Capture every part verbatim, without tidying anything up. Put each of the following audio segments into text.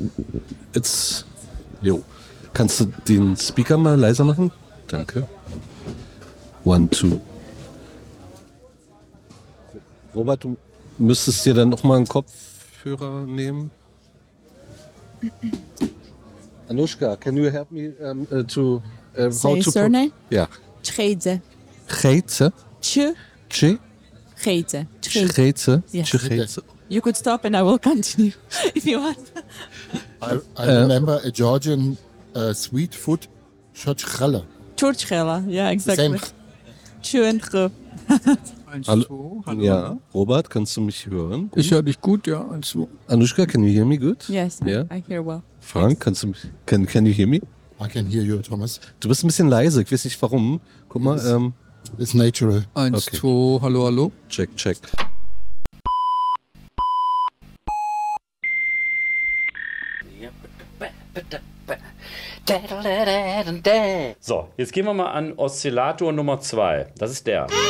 It's... Jo. Kannst du den Speaker mal leiser machen? Danke. One, two. Robert, du müsstest dir dann nochmal einen Kopfhörer nehmen. Anushka, can you help me um, uh, to... Uh, Say how to surname? Pro- ja. Tcheze. Geitse? Ch. Che? Geitse. Geitse? Yes. Geitse. You could stop and I will continue if you want. I, I uh, remember a Georgian uh, sweet food, chorchkhela. Chorchkhela, yeah, exactly. Same. Chön. Hallo. Hallo. Ja, Robert, kannst du mich hören? Ich höre dich gut, ja. eins, zwei. Anushka, can you hear me good? Yes, yeah? I hear well. Frank, kannst du mich, can, can you hear me? I can hear you, Thomas. Du bist ein bisschen leise, ich weiß nicht warum. Guck mal. It's, ähm, it's natural. Eins, okay. zwei, hallo, hallo. Check, check. So, jetzt gehen wir mal an Oszillator Nummer zwei. Das ist der. Ich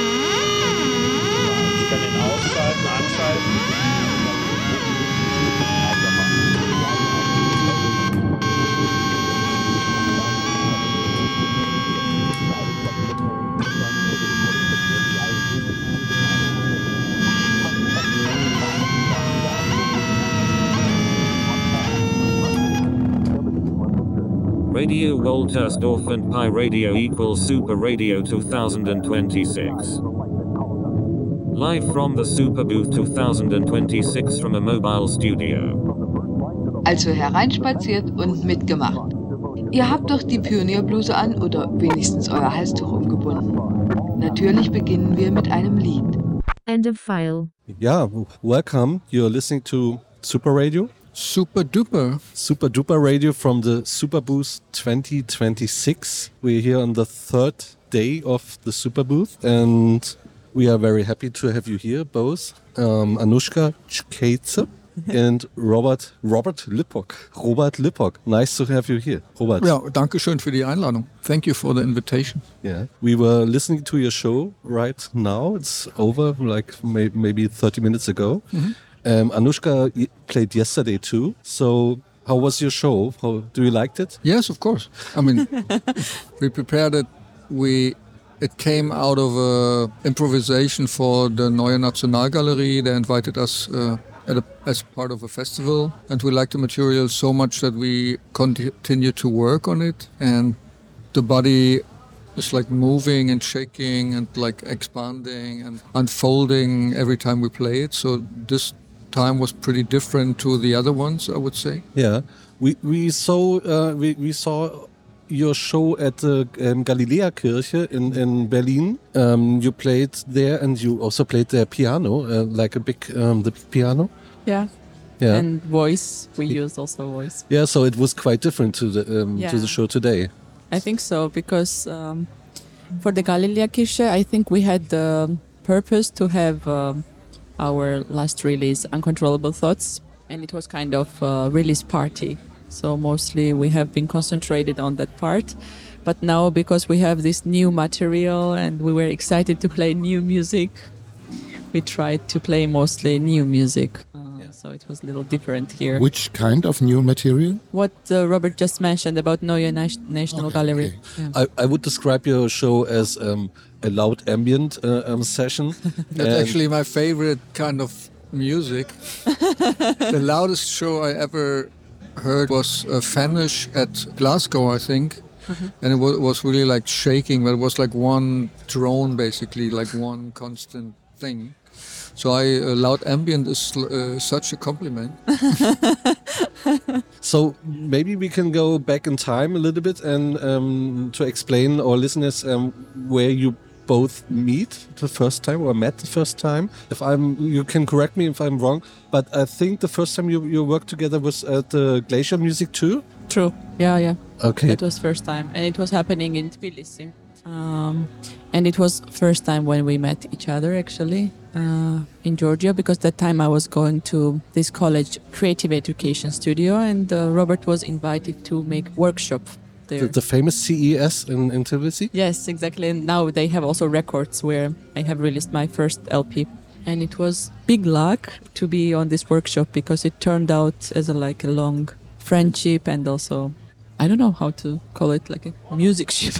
kann den ausschalten, anschalten. Radio Woltersdorf and Pi Radio equals Super Radio twenty twenty-six. Live from the Super Booth twenty twenty-six from a mobile studio. Also hereinspaziert und mitgemacht. Ihr habt doch die Pionierbluse an oder wenigstens euer Halstuch umgebunden. Natürlich beginnen wir mit einem Lied. End of file. Ja, welcome. You're listening to Super Radio. Super duper. Super duper radio from the Super Booth twenty twenty-six. We're here on the third day of the Super Booth and we are very happy to have you here both. Um, Anushka Tchkeze and Robert Robert Lippock. Robert Lippock. Nice to have you here. Robert. Ja, danke schön für die Einladung. Thank you for the invitation. Yeah. We were listening to your show right now. It's over like may- maybe thirty minutes ago. Mm-hmm. Um, Anushka y- played yesterday too. So how was your show? How, do you liked it? Yes, of course. I mean, we prepared it. We it came out of a improvisation for the Neue Nationalgalerie. They invited us uh, at a, as part of a festival, and we liked the material so much that we continued to work on it. And the body is like moving and shaking and like expanding and unfolding every time we play it. So this time was pretty different to the other ones, I would say. Yeah, we we saw uh, we we saw your show at the um, Galileakirche in in Berlin. Um, you played there, and you also played the piano, uh, like a big um, the big piano. Yeah. Yeah. And voice, we used also voice. Yeah, so it was quite different to the um, Yeah. to the show today. I think so, because um, for the Galileakirche, I think we had the purpose to have um, our last release, Uncontrollable Thoughts, and it was kind of a release party. So mostly we have been concentrated on that part. But now, because we have this new material and we were excited to play new music, we tried to play mostly new music. Uh, So it was a little different here. Which kind of new material? What uh, Robert just mentioned about Neue Nas- National Okay, Gallery. okay. Yeah. I, I would describe your show as um, a loud ambient uh, um, session. That's And- actually my favorite kind of music. The loudest show I ever heard was uh, Fanish at Glasgow, I think. And it was, was really like shaking, but it was like one drone basically, like one constant thing. So I, uh, loud ambient is uh, such a compliment. So maybe we can go back in time a little bit and um, to explain our listeners um, where you both meet the first time or met the first time. If I'm, you can correct me if I'm wrong, but I think the first time you, you worked together was at the Glacier Music too. True. Yeah, yeah. Okay. It was first time, and it was happening in Tbilisi. Um, and it was first time when we met each other actually uh, in Georgia, because that time I was going to this college creative education studio, and uh, Robert was invited to make workshop there. The, the famous C E S in, in Tbilisi. Yes, exactly. And now they have also records where I have released my first L P. And it was big luck to be on this workshop because it turned out as a like a long friendship and also, I don't know how to call it, like a music ship.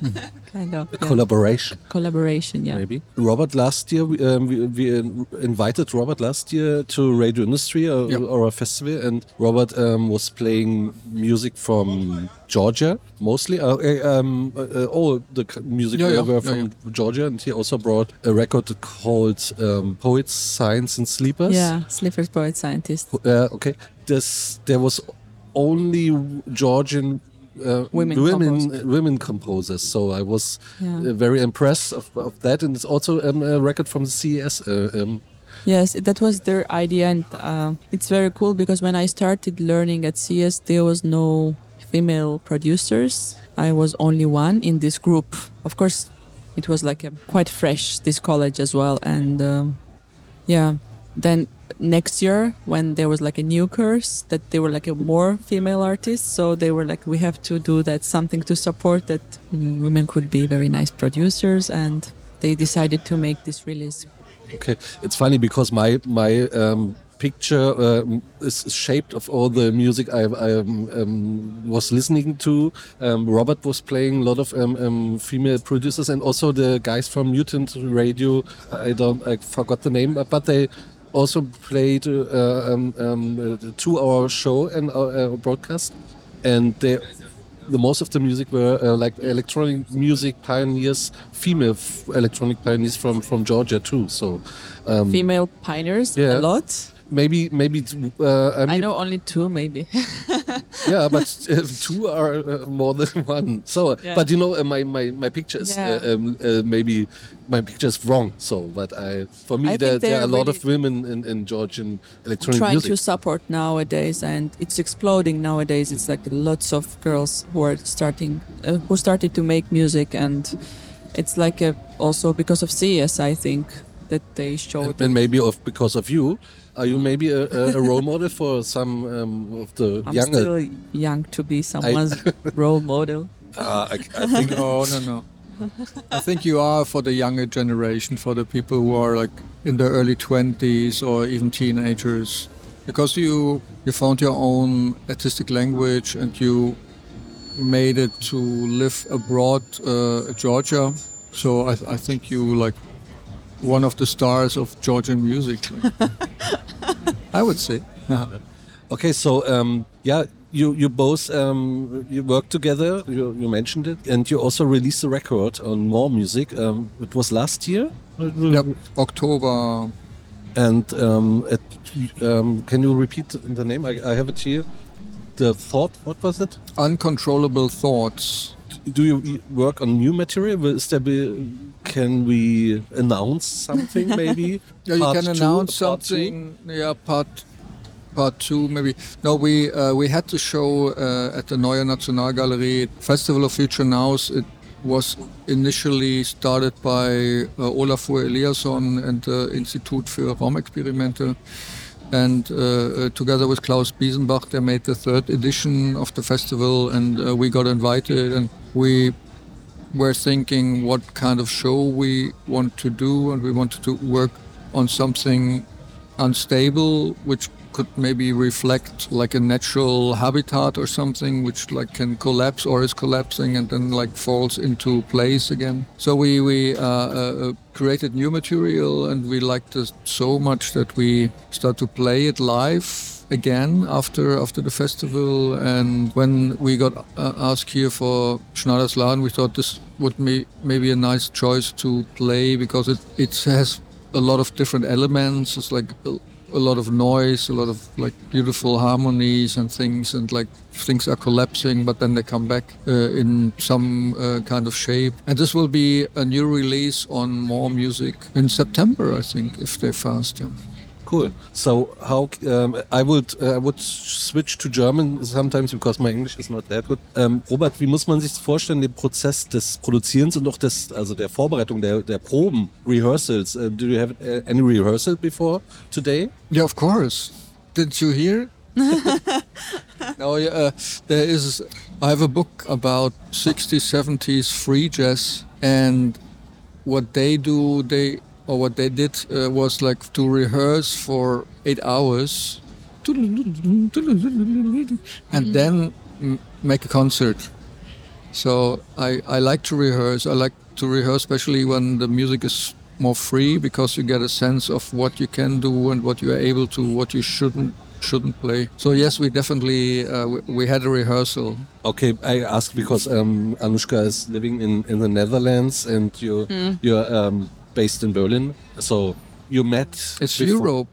Kind of. A collaboration. Collaboration, yeah. Maybe. Robert, last year, we, um, we, we invited Robert last year to Radio Industry or, Yep. or a festival, and Robert um, was playing music from Georgia, mostly. Uh, uh, um, uh, all the c- music Yeah, yeah, were yeah, from yeah. Georgia, and he also brought a record called um, Poets, Science and Sleepers. Yeah, Sleepers, Poet, Scientist. Uh, okay. This, there was only Georgian uh, Women women, composers. women composers. So I was Yeah. uh, very impressed of, of that, and it's also um, a record from the C E S. Uh, um, Yes, that was their idea, and uh, it's very cool because when I started learning at C S, there was no female producers. I was only one in this group. Of course, it was like a, quite fresh, this college as well, and um, yeah. Then next year, when there was like a new course, that they were like a more female artists, so they were like, we have to do that, something to support that mm, women could be very nice producers, and they decided to make this release. okay, it's funny because my my um, picture um, is shaped of all the music I, I um, um, was listening to. Um, Robert was playing a lot of um, um, female producers, and also the guys from Mutant Radio. I don't, I forgot the name, but they also played uh, um, um, a two-hour show and uh, uh, broadcast, and they. The most of the music were uh, like electronic music pioneers, female f- electronic pioneers from, from Georgia too. So um, Female pioneers, Yeah. a lot. maybe maybe uh, I mean, I know only two, maybe. yeah, but uh, two are uh, more than one. So, Yeah. but you know, uh, my my my picture is Yeah. uh, um, uh, maybe my picture is wrong. So, but I for me I there, think there are a they're lot of really women in, in Georgian electronic Trying music. to support nowadays, and it's exploding nowadays. It's like lots of girls who are starting, uh, who started to make music, and it's like a, also because of C S, I think that they showed. And maybe of because of you, are you maybe a, a, a role model for some um, of the I'm younger? still young to be someone's role model. Uh, I, I think No, no, no. I think you are for the younger generation, for the people who are like in their early twenties or even teenagers, because you you found your own artistic language and you made it to live abroad, uh, Georgia. So I, I think you like one of the stars of Georgian music. I would say. Okay, so um, yeah, you you both um, you work together. You, you mentioned it, and you also released a record on More Music. Um, it was last year. Yep, October. And um, it, um, can you repeat the name? I, I have it here. The thought. What was it? Uncontrollable Thoughts. Do you work on new material? Is there be, can we announce something maybe? Yeah, you Part can two, announce part two? something. Yeah, part part two maybe. No, we uh, we had to show uh, at the Neue Nationalgalerie Festival of Future Nows. It was initially started by uh, Olafur Eliasson and the Institut für Raumexperimente. And uh, uh, together with Klaus Biesenbach, they made the third edition of the festival, and uh, we got invited, and we were thinking what kind of show we want to do, and we wanted to work on something unstable, which could maybe reflect like a natural habitat or something, which like can collapse or is collapsing and then like falls into place again. So we we uh, uh, created new material, and we liked it so much that we start to play it live again after after the festival. And when we got uh, asked here for Schneidersladen, we thought this would be maybe a nice choice to play, because it it has a lot of different elements. It's like a, a lot of noise, a lot of like beautiful harmonies and things, and like things are collapsing, but then they come back uh, in some uh, kind of shape. And this will be a new release on More Music in September, I think, if they're fast. Yeah. Cool. So how um, I would uh, I would switch to German sometimes because my English is not that good. Um, Robert, wie muss man sich das vorstellen, den Prozess des Produzierens und auch des, also der Vorbereitung der, der Proben, Rehearsals? Uh, do you have uh, any rehearsal before today? Yeah, of course. Didn't you hear? No, yeah, uh, there is. I have a book about sixties, seventies free jazz, and what they do, they or what they did uh, was like to rehearse for eight hours and then m- make a concert. So I, I like to rehearse. I like to rehearse especially when the music is more free, because you get a sense of what you can do and what you are able to, what you shouldn't shouldn't play. So yes, we definitely uh, we, we had a rehearsal. Okay, I ask because um, Anushka is living in, in the Netherlands and you mm. you're um, based in Berlin. So you met. It's before. Europe.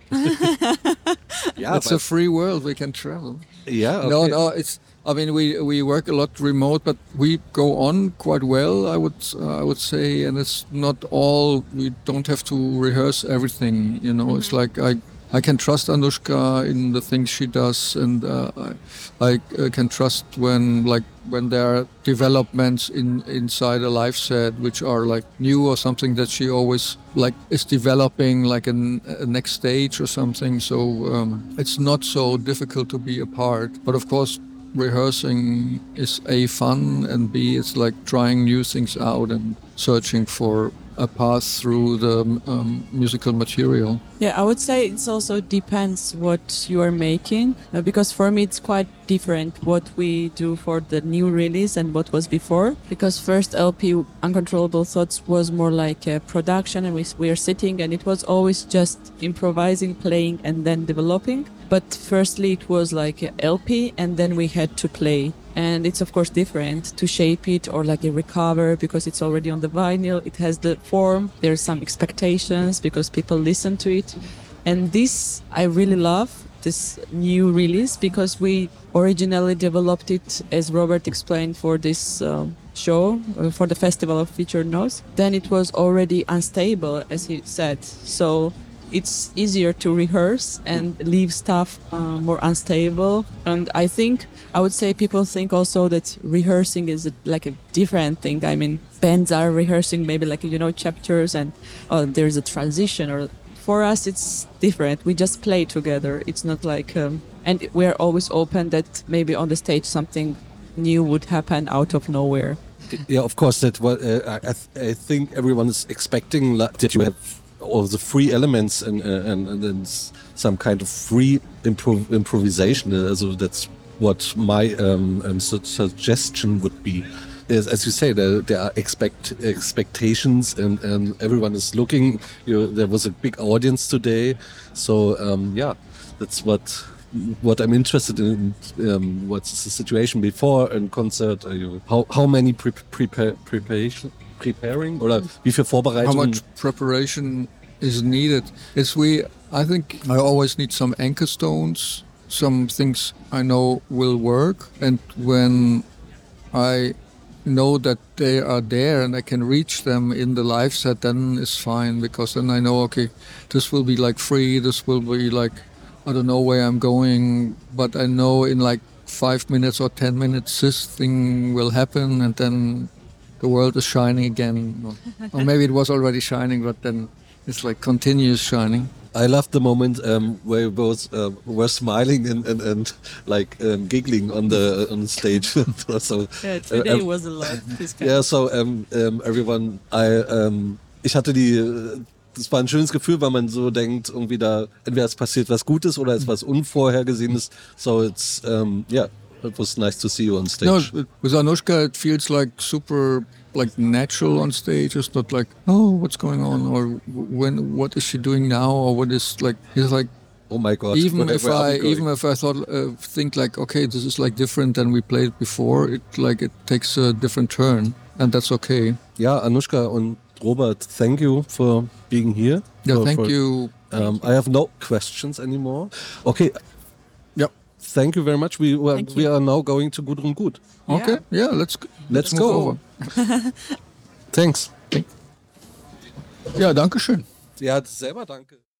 Yeah, it's a free world. We can travel. Yeah. Okay. No, no. It's. I mean, we we work a lot remote, but we go on quite well. I would uh, I would say, and it's not all. We don't have to rehearse everything. You know, mm-hmm. It's like I. I can trust Anushka in the things she does, and uh, I, I uh, can trust when, like, when there are developments in inside a live set which are like new or something that she always like is developing, like an, a next stage or something. So um, it's not so difficult to be a part. But of course, rehearsing is A, fun, and B, it's like trying new things out and searching for a path through the um, musical material. Yeah, I would say it also depends what you are making, uh, because for me it's quite different what we do for the new release and what was before. Because first L P Uncontrollable Thoughts was more like a production, and we we are sitting and it was always just improvising, playing, and then developing. But firstly it was like a L P, and then we had to play. And it's of course different to shape it or like a recover, because it's already on the vinyl, it has the form, there's some expectations because people listen to it. And this I really love, this new release, because we originally developed it, as Robert explained, for this uh, show, uh, for the Festival of Featured Notes. Then it was already unstable, as he said. So it's easier to rehearse and leave stuff uh, more unstable. And I think, I would say people think also that rehearsing is a, like a different thing. I mean, bands are rehearsing maybe like, you know, chapters and oh, there's a transition. Or for us, it's different. We just play together. It's not like, um, and we're always open that maybe on the stage something new would happen out of nowhere. Yeah, of course, that what uh, I, th- I think everyone is expecting that you have all the free elements and uh, and, and then some kind of free improv- improvisation. Uh, so that's what my um, um, su- suggestion would be. Is, as you say, there, there are expect expectations, and, and everyone is looking. You know, there was a big audience today, so um, yeah, that's what what I'm interested in. Um, what's the situation before a concert? Are you, how how many pre- prepare preparation? Preparing oder wie viel Vorbereitung? How much preparation is needed? It's we. I think I always need some anchor stones, some things I know will work, and when I know that they are there and I can reach them in the live set, then it's fine, because then I know, okay, this will be like free. This will be like, I don't know where I'm going, but I know in like five minutes or ten minutes this thing will happen, and then the world is shining again. Or maybe it was already shining, but then it's like continuous shining. I loved the moment um, where you both uh, were smiling and, and, and like um, giggling on the on the stage. So, yeah, today uh, um, was a lot. Yeah, so um, um, everyone, I, um, ich hatte die, das war ein schönes Gefühl, weil man so denkt, irgendwie da, entweder es passiert was Gutes oder es ist was Unvorhergesehenes. So it's, um, yeah. It was nice to see you on stage. No, with Anushka, it feels like super, like natural on stage. It's not like, oh, what's going on, or when, what is she doing now, or what is like. It's like, oh my God. Even if I, even if I thought, uh, think like, okay, this is like different than we played before. It like it takes a different turn, and that's okay. Ja, Anushka und Robert, thank you for being here. Yeah, for, thank for, you. Um, I have no questions anymore. Okay. Yeah. Thank you very much. We well, we are now going to Gudrun Gut. Okay. Yeah, let's let's, let's go. go. Thanks. Ja, danke schön. Ja, selber danke.